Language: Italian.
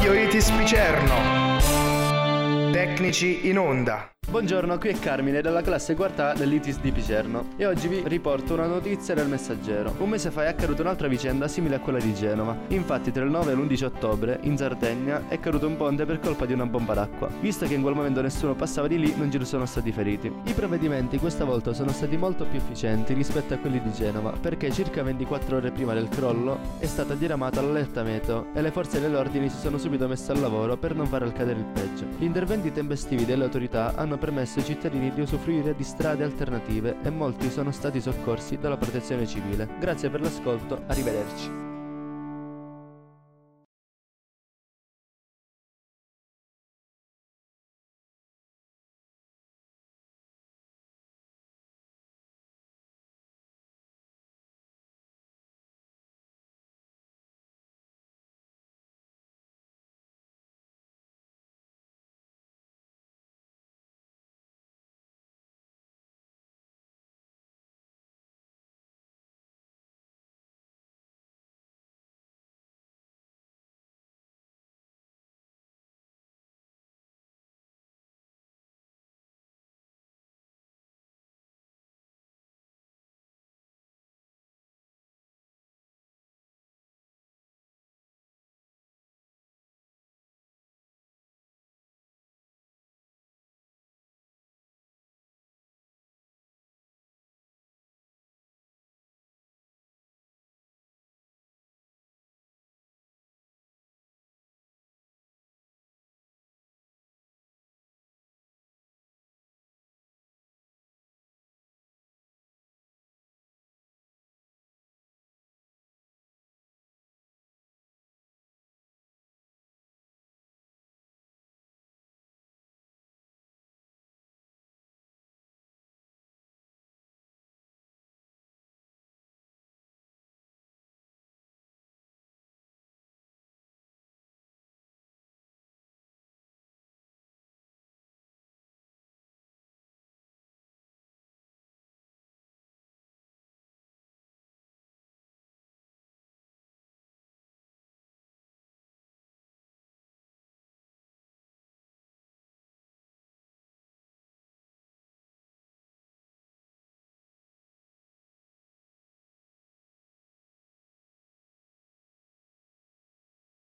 Radio Itis Picerno. Tecnici in onda. Buongiorno, qui è Carmine dalla classe quarta dell'ITIS di Picerno e oggi vi riporto una notizia del Messaggero. Un mese fa è accaduta un'altra vicenda simile a quella di Genova. Infatti tra il 9 e l'11 ottobre in Sardegna è caduto un ponte per colpa di una bomba d'acqua. Visto che in quel momento nessuno passava di lì, non ci sono stati feriti. I provvedimenti questa volta sono stati molto più efficienti rispetto a quelli di Genova, perché circa 24 ore prima del crollo è stata diramata l'allerta meteo e le forze dell'ordine si sono subito messe al lavoro per non far accadere il peggio. Gli interventi tempestivi delle autorità hanno permesso ai cittadini di usufruire di strade alternative e molti sono stati soccorsi dalla protezione civile. Grazie per l'ascolto, arrivederci.